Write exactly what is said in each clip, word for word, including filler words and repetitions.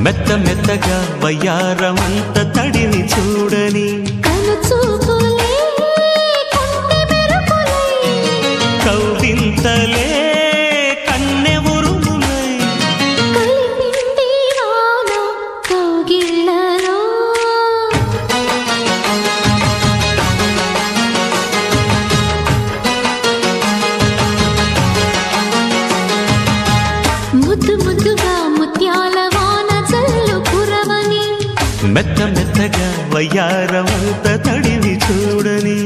మెత్త మెత్తగా వయ్యారమంత తడిని చూడని కౌవింతలే కన్నె ఉరుములై ముద్దు ముద్దుగా ముత్యాల వాన జల్లు కురవని మెత్త మెత్తగా వయ్యారమంత తడిని చూడని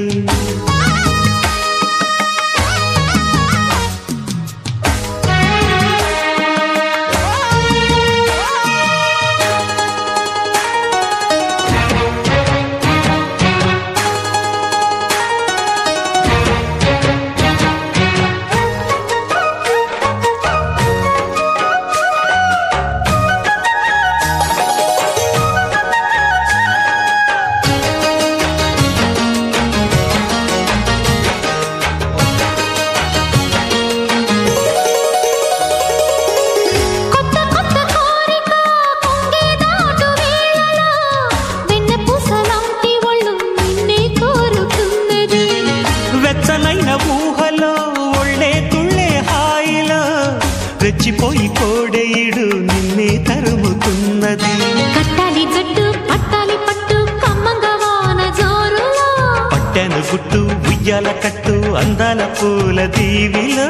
ఊహలో ఒళ్ళే తుళ్ళే హాయిలో రెచ్చిపోయి కోడేయుడు నిన్నే తరుముతున్నది కట్టాలి జట్టు పట్టాలి పట్టు కమ్మంగా వాన జోరులో పట్టెను గుట్టు ఉయ్యాల కట్టు అందాల పూల దీవిలో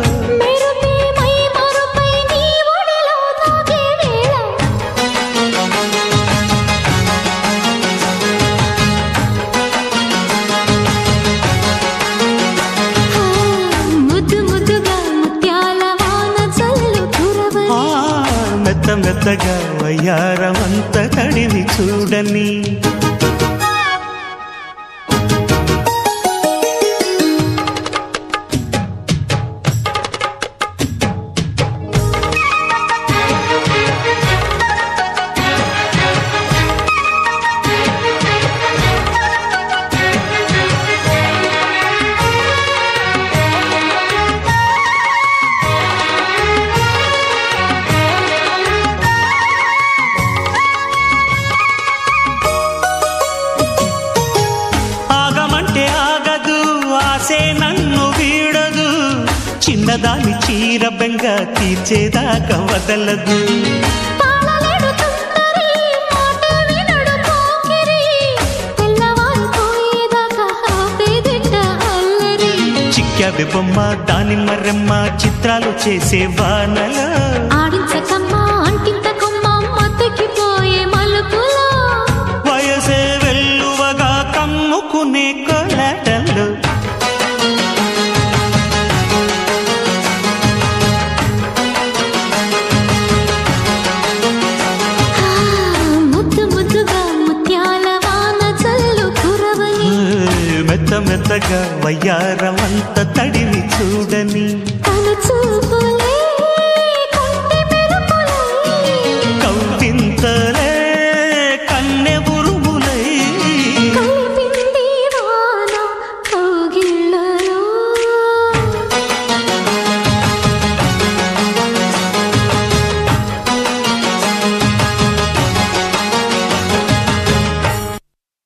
మెత్త మెత్తగా వయ్యారమంత తడిని చూడని నన్ను వీడదు చిన్నదాని చీర బెంగ తీర్చేదాకా వదలదు చిక్కావి బొమ్మ దాని మరెమ్మ చిత్రాలు చేసే వానలో వయసే వెల్లువగా కమ్ముకునే కొలటలు మెత్త మెత్తగా వయ్యారమంత తడిని చూడని చూపులే